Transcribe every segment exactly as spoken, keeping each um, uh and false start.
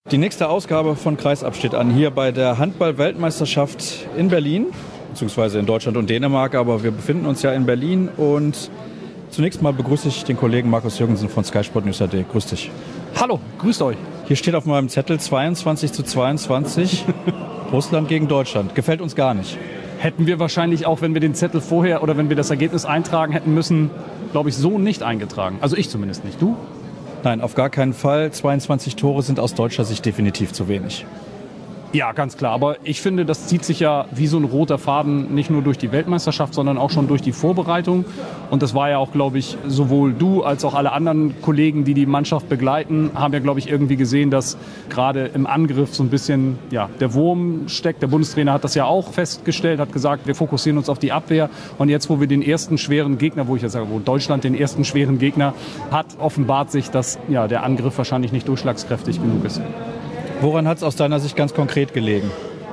Die nächste Ausgabe von Kreisab steht an, hier bei der Handball-Weltmeisterschaft in Berlin, beziehungsweise in Deutschland und Dänemark, aber wir befinden uns ja in Berlin und zunächst mal begrüße ich den Kollegen Markus Jürgensen von Sky Sport News A D. Grüß dich. Hallo, grüßt euch. Hier steht auf meinem Zettel zweiundzwanzig zu zweiundzwanzig, Russland gegen Deutschland. Gefällt uns gar nicht. Hätten wir wahrscheinlich auch, wenn wir den Zettel vorher oder wenn wir das Ergebnis eintragen hätten müssen, glaube ich, so nicht eingetragen. Also ich zumindest nicht. Du? Nein, auf gar keinen Fall. zweiundzwanzig Tore sind aus deutscher Sicht definitiv zu wenig. Ja, ganz klar. Aber ich finde, das zieht sich ja wie so ein roter Faden nicht nur durch die Weltmeisterschaft, sondern auch schon durch die Vorbereitung. Und das war ja auch, glaube ich, sowohl du als auch alle anderen Kollegen, die die Mannschaft begleiten, haben ja, glaube ich, irgendwie gesehen, dass gerade im Angriff so ein bisschen ja, der Wurm steckt. Der Bundestrainer hat das ja auch festgestellt, hat gesagt, wir fokussieren uns auf die Abwehr. Und jetzt, wo wir den ersten schweren Gegner, wo ich jetzt sage, wo Deutschland den ersten schweren Gegner hat, offenbart sich, dass ja, der Angriff wahrscheinlich nicht durchschlagskräftig genug ist. Woran hat es aus deiner Sicht ganz konkret gelegen?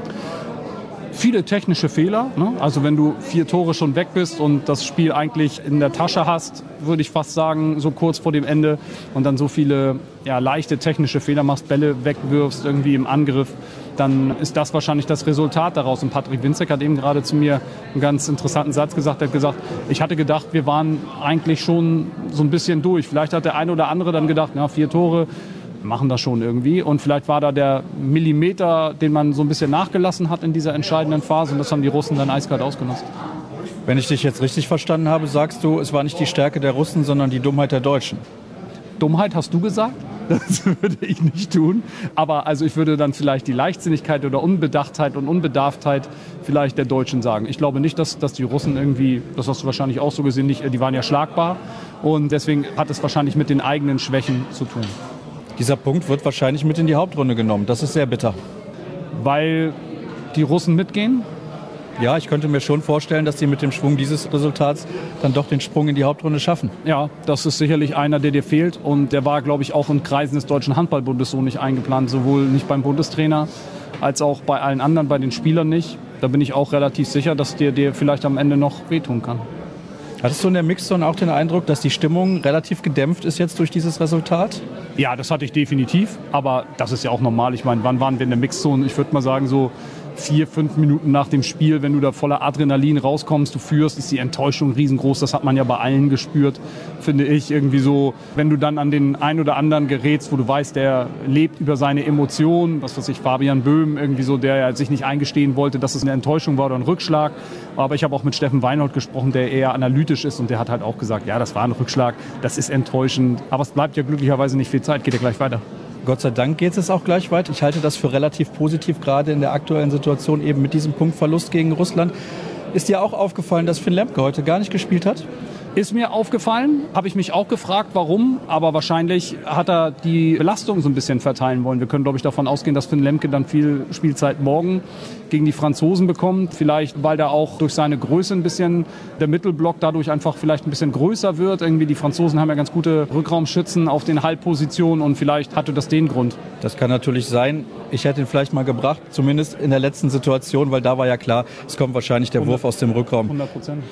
Viele technische Fehler. Ne? Also wenn du vier Tore schon weg bist und das Spiel eigentlich in der Tasche hast, würde ich fast sagen, so kurz vor dem Ende und dann so viele ja, leichte technische Fehler machst, Bälle wegwirfst irgendwie im Angriff, dann ist das wahrscheinlich das Resultat daraus. Und Patrick Winzek hat eben gerade zu mir einen ganz interessanten Satz gesagt. Er hat gesagt, ich hatte gedacht, wir waren eigentlich schon so ein bisschen durch. Vielleicht hat der eine oder andere dann gedacht, na, vier Tore, machen das schon irgendwie. Und vielleicht war da der Millimeter, den man so ein bisschen nachgelassen hat in dieser entscheidenden Phase. Und das haben die Russen dann eiskalt ausgenutzt. Wenn ich dich jetzt richtig verstanden habe, sagst du, es war nicht die Stärke der Russen, sondern die Dummheit der Deutschen. Dummheit hast du gesagt? Das würde ich nicht tun. Aber also ich würde dann vielleicht die Leichtsinnigkeit oder Unbedachtheit und Unbedarftheit vielleicht der Deutschen sagen. Ich glaube nicht, dass, dass die Russen irgendwie, das hast du wahrscheinlich auch so gesehen, nicht, die waren ja schlagbar. Und deswegen hat es wahrscheinlich mit den eigenen Schwächen zu tun. Dieser Punkt wird wahrscheinlich mit in die Hauptrunde genommen. Das ist sehr bitter. Weil die Russen mitgehen? Ja, ich könnte mir schon vorstellen, dass sie mit dem Schwung dieses Resultats dann doch den Sprung in die Hauptrunde schaffen. Ja, das ist sicherlich einer, der dir fehlt. Und der war, glaube ich, auch in Kreisen des Deutschen Handballbundes so nicht eingeplant. Sowohl nicht beim Bundestrainer als auch bei allen anderen, bei den Spielern nicht. Da bin ich auch relativ sicher, dass der dir vielleicht am Ende noch wehtun kann. Hattest du in der Mixzone auch den Eindruck, dass die Stimmung relativ gedämpft ist jetzt durch dieses Resultat? Ja, das hatte ich definitiv. Aber das ist ja auch normal. Ich meine, wann waren wir in der Mixzone? Ich würde mal sagen, so vier, fünf Minuten nach dem Spiel, wenn du da voller Adrenalin rauskommst, du führst, ist die Enttäuschung riesengroß. Das hat man ja bei allen gespürt, finde ich. Irgendwie so, wenn du dann an den einen oder anderen gerätst, wo du weißt, der lebt über seine Emotionen, was weiß ich, Fabian Böhm, irgendwie so, der ja sich nicht eingestehen wollte, dass es eine Enttäuschung war oder ein Rückschlag. Aber ich habe auch mit Steffen Weinhold gesprochen, der eher analytisch ist und der hat halt auch gesagt, ja, das war ein Rückschlag, das ist enttäuschend. Aber es bleibt ja glücklicherweise nicht viel Zeit, geht ja gleich weiter. Gott sei Dank geht es auch gleich weit. Ich halte das für relativ positiv, gerade in der aktuellen Situation eben mit diesem Punktverlust gegen Russland. Ist dir auch aufgefallen, dass Finn Lemke heute gar nicht gespielt hat? Ist mir aufgefallen, habe ich mich auch gefragt, warum. Aber wahrscheinlich hat er die Belastung so ein bisschen verteilen wollen. Wir können, glaube ich, davon ausgehen, dass Finn Lemke dann viel Spielzeit morgen gegen die Franzosen bekommt. Vielleicht, weil da auch durch seine Größe ein bisschen der Mittelblock dadurch einfach vielleicht ein bisschen größer wird. Irgendwie die Franzosen haben ja ganz gute Rückraumschützen auf den Halbpositionen und vielleicht hatte das den Grund. Das kann natürlich sein. Ich hätte ihn vielleicht mal gebracht, zumindest in der letzten Situation, weil da war ja klar, es kommt wahrscheinlich der Wurf aus dem Rückraum. hundert Prozent.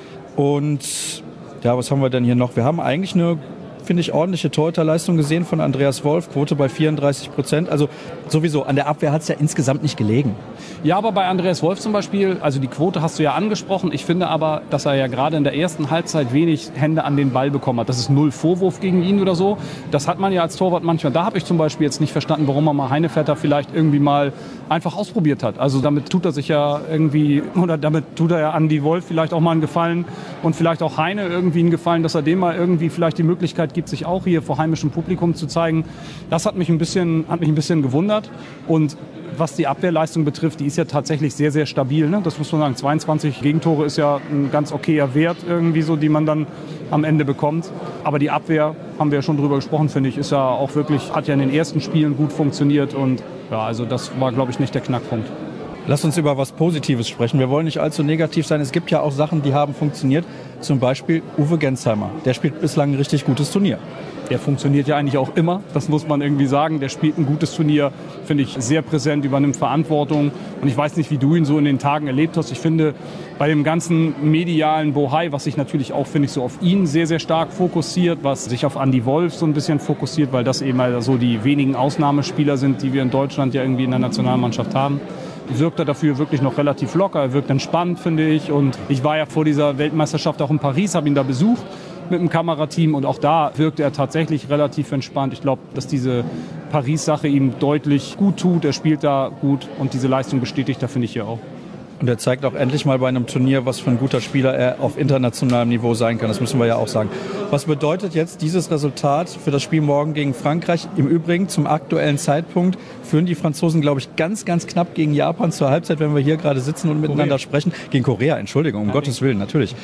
Und ja, was haben wir denn hier noch? Wir haben eigentlich eine, finde ich, ordentliche Torhüterleistung gesehen von Andreas Wolf, Quote bei vierunddreißig Prozent. Also sowieso, an der Abwehr hat es ja insgesamt nicht gelegen. Ja, aber bei Andreas Wolf zum Beispiel, also die Quote hast du ja angesprochen. Ich finde aber, dass er ja gerade in der ersten Halbzeit wenig Hände an den Ball bekommen hat. Das ist null Vorwurf gegen ihn oder so. Das hat man ja als Torwart manchmal. Da habe ich zum Beispiel jetzt nicht verstanden, warum man mal Heinevetter vielleicht irgendwie mal einfach ausprobiert hat. Also damit tut er sich ja irgendwie, oder damit tut er ja Andi Wolf vielleicht auch mal einen Gefallen und vielleicht auch Heine irgendwie einen Gefallen, dass er dem mal irgendwie vielleicht die Möglichkeit gibt, sich auch hier vor heimischem Publikum zu zeigen. Das hat mich ein bisschen, hat mich ein bisschen gewundert. Und was die Abwehrleistung betrifft, die ist ja tatsächlich sehr, sehr stabil. Ne? Das muss man sagen. zweiundzwanzig Gegentore ist ja ein ganz okayer Wert irgendwie so, die man dann am Ende bekommt. Aber die Abwehr, haben wir ja schon drüber gesprochen, finde ich, ist ja auch wirklich, hat ja in den ersten Spielen gut funktioniert. Und ja, also das war, glaube ich, nicht der Knackpunkt. Lass uns über was Positives sprechen. Wir wollen nicht allzu negativ sein. Es gibt ja auch Sachen, die haben funktioniert. Zum Beispiel Uwe Gensheimer. Der spielt bislang ein richtig gutes Turnier. der funktioniert ja eigentlich auch immer, das muss man irgendwie sagen. Der spielt ein gutes Turnier, finde ich, sehr präsent, übernimmt Verantwortung. Und ich weiß nicht, wie du ihn so in den Tagen erlebt hast. Ich finde, bei dem ganzen medialen Bohai, was sich natürlich auch, finde ich, so auf ihn sehr, sehr stark fokussiert, was sich auf Andy Wolf so ein bisschen fokussiert, weil das eben halt so die wenigen Ausnahmespieler sind, die wir in Deutschland ja irgendwie in der Nationalmannschaft haben, wirkt er dafür wirklich noch relativ locker. Er wirkt entspannt, finde ich. Und ich war ja vor dieser Weltmeisterschaft auch in Paris, habe ihn da besucht mit dem Kamerateam und auch da wirkte er tatsächlich relativ entspannt. Ich glaube, dass diese Paris-Sache ihm deutlich gut tut. Er spielt da gut und diese Leistung bestätigt, da finde ich ja auch. Und er zeigt auch endlich mal bei einem Turnier, was für ein guter Spieler er auf internationalem Niveau sein kann. Das müssen wir ja auch sagen. Was bedeutet jetzt dieses Resultat für das Spiel morgen gegen Frankreich? Im Übrigen zum aktuellen Zeitpunkt führen die Franzosen, glaube ich, ganz, ganz knapp gegen Japan zur Halbzeit, wenn wir hier gerade sitzen und miteinander Korea. sprechen. Gegen Korea, Entschuldigung, um ja, Gottes Willen, natürlich.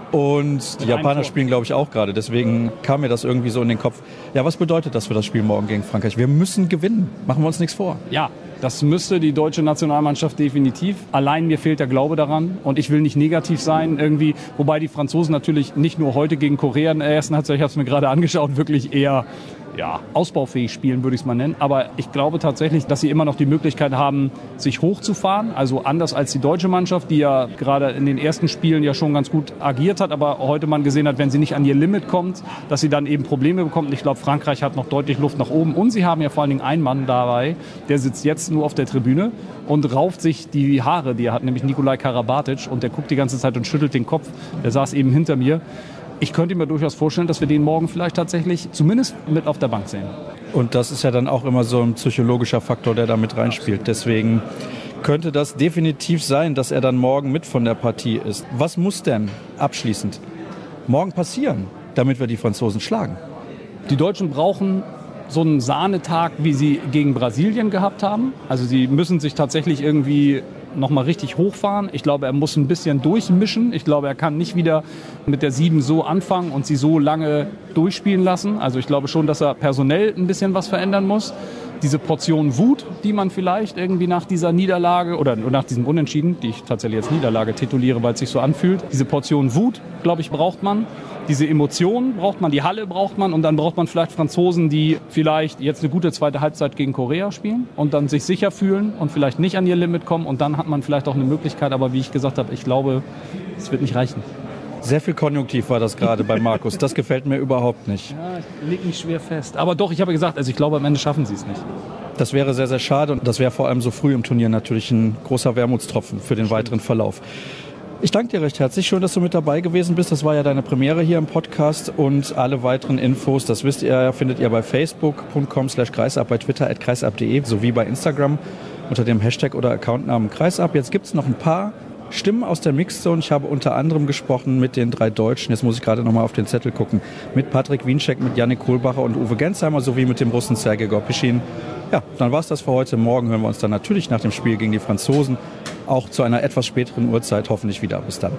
Und die Japaner spielen, glaube ich, auch gerade. Deswegen kam mir das irgendwie so in den Kopf. Ja, was bedeutet das für das Spiel morgen gegen Frankreich? Wir müssen gewinnen. Machen wir uns nichts vor. Ja. Das müsste die deutsche Nationalmannschaft definitiv. Allein mir fehlt der Glaube daran und ich will nicht negativ sein irgendwie. Wobei die Franzosen natürlich nicht nur heute gegen Korea in der ersten Halbzeit, ich habe es mir gerade angeschaut, wirklich eher ja, ausbaufähig spielen, würde ich es mal nennen. Aber ich glaube tatsächlich, dass sie immer noch die Möglichkeit haben, sich hochzufahren. Also anders als die deutsche Mannschaft, die ja gerade in den ersten Spielen ja schon ganz gut agiert hat, aber heute man gesehen hat, wenn sie nicht an ihr Limit kommt, dass sie dann eben Probleme bekommt. Ich glaube, Frankreich hat noch deutlich Luft nach oben. Und sie haben ja vor allen Dingen einen Mann dabei, der sitzt jetzt nur auf der Tribüne und rauft sich die Haare, die er hat, nämlich Nikolai Karabatic. Und der guckt die ganze Zeit und schüttelt den Kopf. Der saß eben hinter mir. Ich könnte mir durchaus vorstellen, dass wir den morgen vielleicht tatsächlich zumindest mit auf der Bank sehen. Und das ist ja dann auch immer so ein psychologischer Faktor, der da mit reinspielt. Deswegen könnte das definitiv sein, dass er dann morgen mit von der Partie ist. Was muss denn abschließend morgen passieren, damit wir die Franzosen schlagen? Die Deutschen brauchen so einen Sahnetag, wie sie gegen Brasilien gehabt haben. Also sie müssen sich tatsächlich irgendwie nochmal richtig hochfahren. Ich glaube, er muss ein bisschen durchmischen. Ich glaube, er kann nicht wieder mit der sieben so anfangen und sie so lange durchspielen lassen. Also ich glaube schon, dass er personell ein bisschen was verändern muss. Diese Portion Wut, die man vielleicht irgendwie nach dieser Niederlage oder nach diesem Unentschieden, die ich tatsächlich jetzt Niederlage tituliere, weil es sich so anfühlt, diese Portion Wut, glaube ich, braucht man. Diese Emotionen braucht man, die Halle braucht man und dann braucht man vielleicht Franzosen, die vielleicht jetzt eine gute zweite Halbzeit gegen Korea spielen und dann sich sicher fühlen und vielleicht nicht an ihr Limit kommen und dann hat man vielleicht auch eine Möglichkeit, aber wie ich gesagt habe, ich glaube, es wird nicht reichen. Sehr viel Konjunktiv war das gerade bei Markus. Das gefällt mir überhaupt nicht. Ja, ich leg mich schwer fest. Aber doch, ich habe gesagt, also ich glaube, am Ende schaffen sie es nicht. Das wäre sehr, sehr schade und das wäre vor allem so früh im Turnier natürlich ein großer Wermutstropfen für den weiteren Verlauf. Ich danke dir recht herzlich. Schön, dass du mit dabei gewesen bist. Das war ja deine Premiere hier im Podcast und alle weiteren Infos, das wisst ihr, findet ihr bei facebook punkt com slash kreisab, bei Twitter at kreisab punkt de sowie bei Instagram unter dem Hashtag oder Accountnamen Kreisab. Jetzt gibt es noch ein paar Stimmen aus der Mixzone. Ich habe unter anderem gesprochen mit den drei Deutschen. Jetzt muss ich gerade noch mal auf den Zettel gucken. Mit Patrick Wiencheck, mit Yannick Kohlbacher und Uwe Gensheimer sowie mit dem Russen Sergei Gorpischin. Ja, dann war es das für heute. Morgen hören wir uns dann natürlich nach dem Spiel gegen die Franzosen auch zu einer etwas späteren Uhrzeit hoffentlich wieder. Bis dann.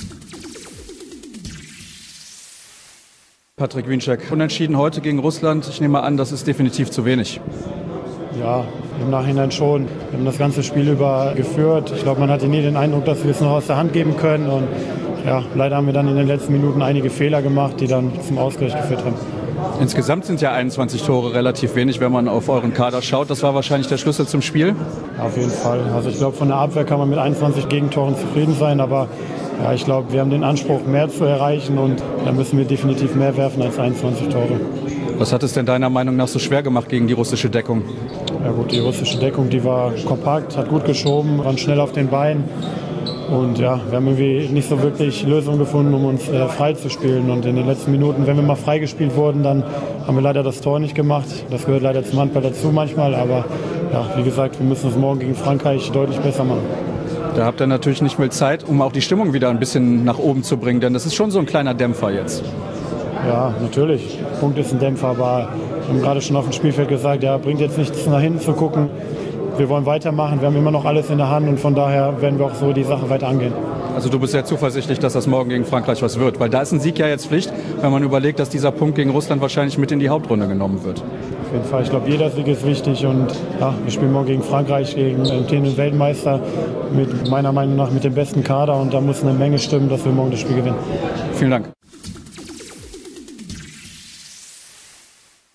Patrick Wiencheck, unentschieden heute gegen Russland. Ich nehme an, das ist definitiv zu wenig. Ja, im Nachhinein schon. Wir haben das ganze Spiel über geführt. Ich glaube, man hatte nie den Eindruck, dass wir es noch aus der Hand geben können. Und ja, leider haben wir dann in den letzten Minuten einige Fehler gemacht, die dann zum Ausgleich geführt haben. Insgesamt sind ja einundzwanzig Tore relativ wenig, wenn man auf euren Kader schaut. Das war wahrscheinlich der Schlüssel zum Spiel? Ja, auf jeden Fall. Also ich glaube, von der Abwehr kann man mit einundzwanzig Gegentoren zufrieden sein. Aber ja, ich glaube, wir haben den Anspruch, mehr zu erreichen. Und da müssen wir definitiv mehr werfen als einundzwanzig Tore. Was hat es denn deiner Meinung nach so schwer gemacht gegen die russische Deckung? Ja gut, die russische Deckung, die war kompakt, hat gut geschoben, waren schnell auf den Beinen. Und ja, wir haben irgendwie nicht so wirklich Lösungen gefunden, um uns äh, frei zu spielen. Und in den letzten Minuten, wenn wir mal freigespielt wurden, dann haben wir leider das Tor nicht gemacht. Das gehört leider zum Handball dazu manchmal. Aber ja, wie gesagt, wir müssen es morgen gegen Frankreich deutlich besser machen. Da habt ihr natürlich nicht mehr Zeit, um auch die Stimmung wieder ein bisschen nach oben zu bringen. Denn das ist schon so ein kleiner Dämpfer jetzt. Ja, natürlich. Der Punkt ist ein Dämpfer, aber wir haben gerade schon auf dem Spielfeld gesagt, ja, bringt jetzt nichts nach hinten zu gucken. Wir wollen weitermachen, wir haben immer noch alles in der Hand und von daher werden wir auch so die Sache weiter angehen. Also du bist sehr zuversichtlich, dass das morgen gegen Frankreich was wird, weil da ist ein Sieg ja jetzt Pflicht, wenn man überlegt, dass dieser Punkt gegen Russland wahrscheinlich mit in die Hauptrunde genommen wird. Auf jeden Fall, ich glaube, jeder Sieg ist wichtig und ja, wir spielen morgen gegen Frankreich, gegen den Weltmeister, mit meiner Meinung nach mit dem besten Kader und da muss eine Menge stimmen, dass wir morgen das Spiel gewinnen. Vielen Dank.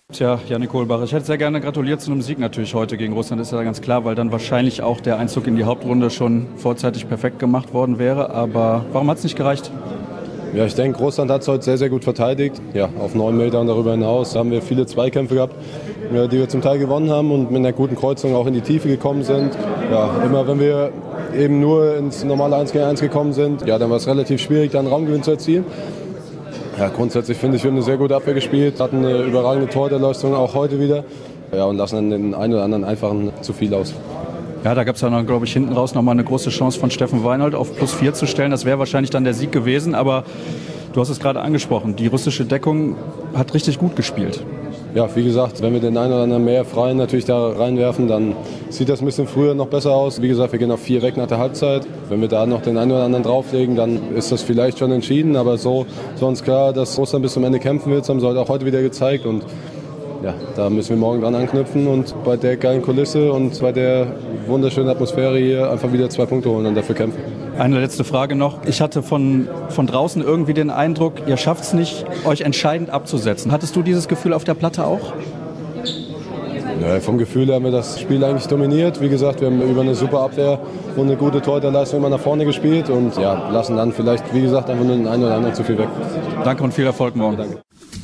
Tja, Yannick Kohlbach, ich hätte sehr gerne gratuliert zu einem Sieg natürlich heute gegen Russland, ist ja ganz klar, weil dann wahrscheinlich auch der Einzug in die Hauptrunde schon vorzeitig perfekt gemacht worden wäre. Aber warum hat es nicht gereicht? Ja, ich denke, Russland hat es heute sehr, sehr gut verteidigt. Ja, auf neun Meter und darüber hinaus haben wir viele Zweikämpfe gehabt, die wir zum Teil gewonnen haben und mit einer guten Kreuzung auch in die Tiefe gekommen sind. Ja, immer wenn wir eben nur ins normale eins gegen eins gekommen sind, ja, dann war es relativ schwierig, dann Raumgewinn zu erzielen. Ja, grundsätzlich finde ich, wir haben eine sehr gute Abwehr gespielt, hatten eine überragende Torleistung auch heute wieder. Ja, und lassen dann den einen oder anderen einfachen zu viel aus. Ja, da gab es ja noch, glaube ich, hinten raus nochmal eine große Chance von Steffen Weinhold auf plus vier zu stellen. Das wäre wahrscheinlich dann der Sieg gewesen, aber du hast es gerade angesprochen, die russische Deckung hat richtig gut gespielt. Ja, wie gesagt, wenn wir den einen oder anderen mehr Freien natürlich da reinwerfen, dann sieht das ein bisschen früher noch besser aus. Wie gesagt, wir gehen auf vier weg nach der Halbzeit. Wenn wir da noch den einen oder anderen drauflegen, dann ist das vielleicht schon entschieden. Aber so ist uns klar, dass Russland bis zum Ende kämpfen will. Das haben sie heute auch heute wieder gezeigt. Und ja, da müssen wir morgen dran anknüpfen und bei der geilen Kulisse und bei der wunderschönen Atmosphäre hier einfach wieder zwei Punkte holen und dafür kämpfen. Eine letzte Frage noch. Ich hatte von, von draußen irgendwie den Eindruck, ihr schafft es nicht, euch entscheidend abzusetzen. Hattest du dieses Gefühl auf der Platte auch? Ja, vom Gefühl her haben wir das Spiel eigentlich dominiert. Wie gesagt, wir haben über eine super Abwehr und eine gute Torhüterleistung immer nach vorne gespielt und ja, lassen dann vielleicht, wie gesagt, einfach nur den einen oder anderen zu viel weg. Danke und viel Erfolg morgen. Danke.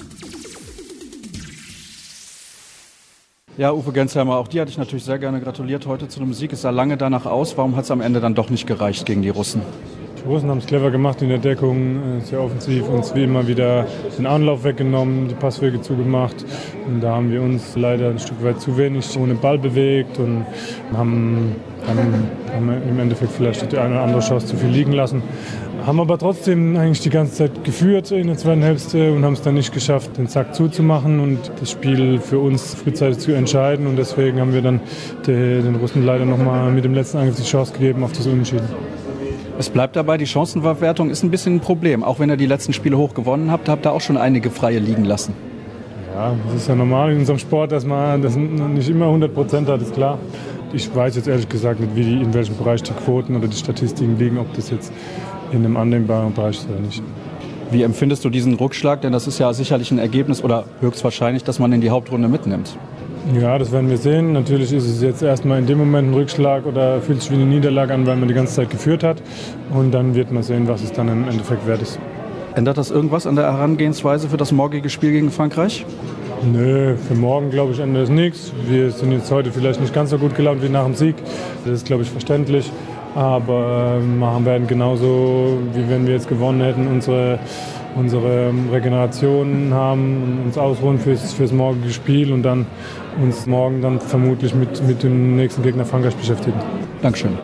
Ja, Uwe Gensheimer, auch dir hatte ich natürlich sehr gerne gratuliert heute zu einem Sieg. Es sah lange danach aus. Warum hat es am Ende dann doch nicht gereicht gegen die Russen? Die Russen haben es clever gemacht in der Deckung, sehr offensiv, uns wie immer wieder den Anlauf weggenommen, die Passwege zugemacht. Und da haben wir uns leider ein Stück weit zu wenig ohne Ball bewegt und haben, haben, haben im Endeffekt vielleicht die eine oder andere Chance zu viel liegen lassen. Haben aber trotzdem eigentlich die ganze Zeit geführt in der zweiten Hälfte und haben es dann nicht geschafft, den Sack zuzumachen und das Spiel für uns frühzeitig zu entscheiden. Und deswegen haben wir dann den Russen leider noch mal mit dem letzten Angriff die Chance gegeben auf das Unentschieden. Es bleibt dabei, die Chancenverwertung ist ein bisschen ein Problem. Auch wenn ihr die letzten Spiele hoch gewonnen habt, habt ihr auch schon einige Freie liegen lassen. Ja, das ist ja normal in unserem Sport, dass man das nicht immer hundert Prozent hat, ist klar. Ich weiß jetzt ehrlich gesagt nicht, wie die, in welchem Bereich die Quoten oder die Statistiken liegen, ob das jetzt in einem annehmbaren Bereich ist oder nicht. Wie empfindest du diesen Rückschlag? Denn das ist ja sicherlich ein Ergebnis oder höchstwahrscheinlich, dass man in die Hauptrunde mitnimmt. Ja, das werden wir sehen. Natürlich ist es jetzt erstmal in dem Moment ein Rückschlag oder fühlt sich wie eine Niederlage an, weil man die ganze Zeit geführt hat. Und dann wird man sehen, was es dann im Endeffekt wert ist. Ändert das irgendwas an der Herangehensweise für das morgige Spiel gegen Frankreich? Nö, für morgen, glaube ich, ändert es nichts. Wir sind jetzt heute vielleicht nicht ganz so gut gelaunt wie nach dem Sieg. Das ist, glaube ich, verständlich. Aber wir werden genauso, wie wenn wir jetzt gewonnen hätten, unsere, unsere Regeneration haben, uns ausruhen fürs, fürs morgige Spiel und dann uns morgen dann vermutlich mit, mit dem nächsten Gegner Frankreich beschäftigen. Dankeschön.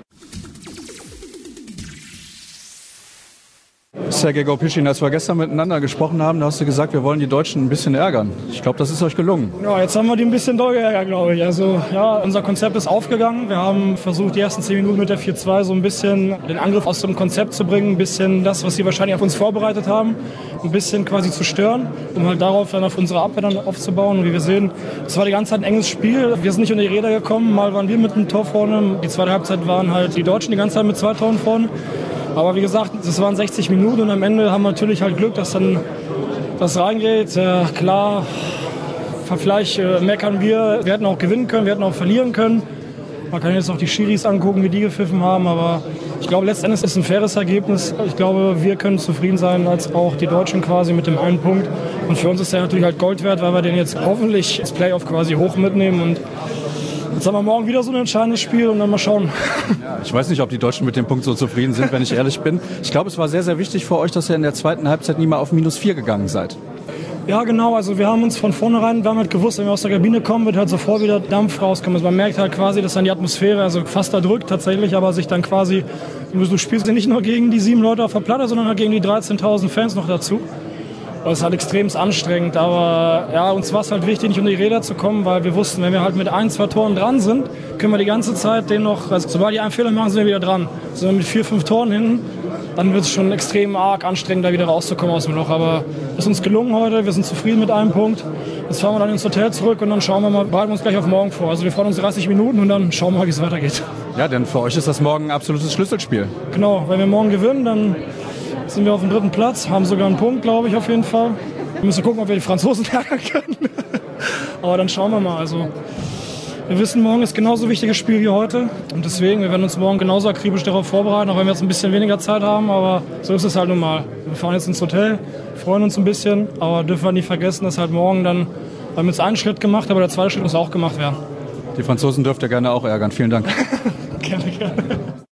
Sergej Gaupischin, als wir gestern miteinander gesprochen haben, da hast du gesagt, wir wollen die Deutschen ein bisschen ärgern. Ich glaube, das ist euch gelungen. Ja, jetzt haben wir die ein bisschen doll geärgert, glaube ich. Also, ja, unser Konzept ist aufgegangen. Wir haben versucht, die ersten zehn Minuten mit der vier zwei so ein bisschen den Angriff aus dem Konzept zu bringen, ein bisschen das, was sie wahrscheinlich auf uns vorbereitet haben, ein bisschen quasi zu stören, um halt darauf dann auf unsere Abwehr dann aufzubauen. Und wie wir sehen, es war die ganze Zeit ein enges Spiel. Wir sind nicht unter die Räder gekommen. Mal waren wir mit einem Tor vorne. Die zweite Halbzeit waren halt die Deutschen die ganze Zeit mit zwei Toren vorne. Aber wie gesagt, es waren sechzig Minuten und am Ende haben wir natürlich halt Glück, dass dann das reingeht. Äh, klar, vielleicht äh, meckern wir. Wir hätten auch gewinnen können, wir hätten auch verlieren können. Man kann jetzt auch die Schiris angucken, wie die gepfiffen haben. Aber ich glaube, letztendlich ist es ein faires Ergebnis. Ich glaube, wir können zufrieden sein, als auch die Deutschen quasi mit dem einen Punkt. Und für uns ist der natürlich halt Gold wert, weil wir den jetzt hoffentlich ins Playoff quasi hoch mitnehmen. Und jetzt haben wir morgen wieder so ein entscheidendes Spiel und dann mal schauen. Ja, ich weiß nicht, ob die Deutschen mit dem Punkt so zufrieden sind, wenn ich ehrlich bin. Ich glaube, es war sehr, sehr wichtig für euch, dass ihr in der zweiten Halbzeit nie mal auf minus vier gegangen seid. Ja, genau. Also wir haben uns von vornherein, wir haben halt gewusst, wenn wir aus der Kabine kommen, wird halt sofort wieder Dampf rauskommen. Also man merkt halt quasi, dass dann die Atmosphäre also fast da drückt tatsächlich, aber sich dann quasi, du spielst ja nicht nur gegen die sieben Leute auf der Platte, sondern halt gegen die dreizehntausend Fans noch dazu. Das ist halt extrem anstrengend, aber ja, uns war es halt wichtig, nicht unter die Räder zu kommen, weil wir wussten, wenn wir halt mit ein, zwei Toren dran sind, können wir die ganze Zeit den noch, also sobald die einen Fehler machen, sind wir wieder dran. Sind wir mit vier, fünf Toren hinten, dann wird es schon extrem arg anstrengend, da wieder rauszukommen aus dem Loch. Aber es ist uns gelungen heute, wir sind zufrieden mit einem Punkt. Jetzt fahren wir dann ins Hotel zurück und dann schauen wir mal, behalten wir uns gleich auf morgen vor. Also wir fahren uns dreißig Minuten und dann schauen wir mal, wie es weitergeht. Ja, denn für euch ist das morgen ein absolutes Schlüsselspiel. Genau, wenn wir morgen gewinnen, dann sind wir auf dem dritten Platz, haben sogar einen Punkt, glaube ich, auf jeden Fall. Wir müssen gucken, ob wir die Franzosen ärgern können. Aber dann schauen wir mal. Also wir wissen, morgen ist genauso ein wichtiges Spiel wie heute. Und deswegen, wir werden uns morgen genauso akribisch darauf vorbereiten, auch wenn wir jetzt ein bisschen weniger Zeit haben. Aber so ist es halt nun mal. Wir fahren jetzt ins Hotel, freuen uns ein bisschen, aber dürfen wir nicht vergessen, dass halt morgen dann, wir haben jetzt einen Schritt gemacht, aber der zweite Schritt muss auch gemacht werden. Die Franzosen dürft ihr gerne auch ärgern. Vielen Dank. Gerne, gerne.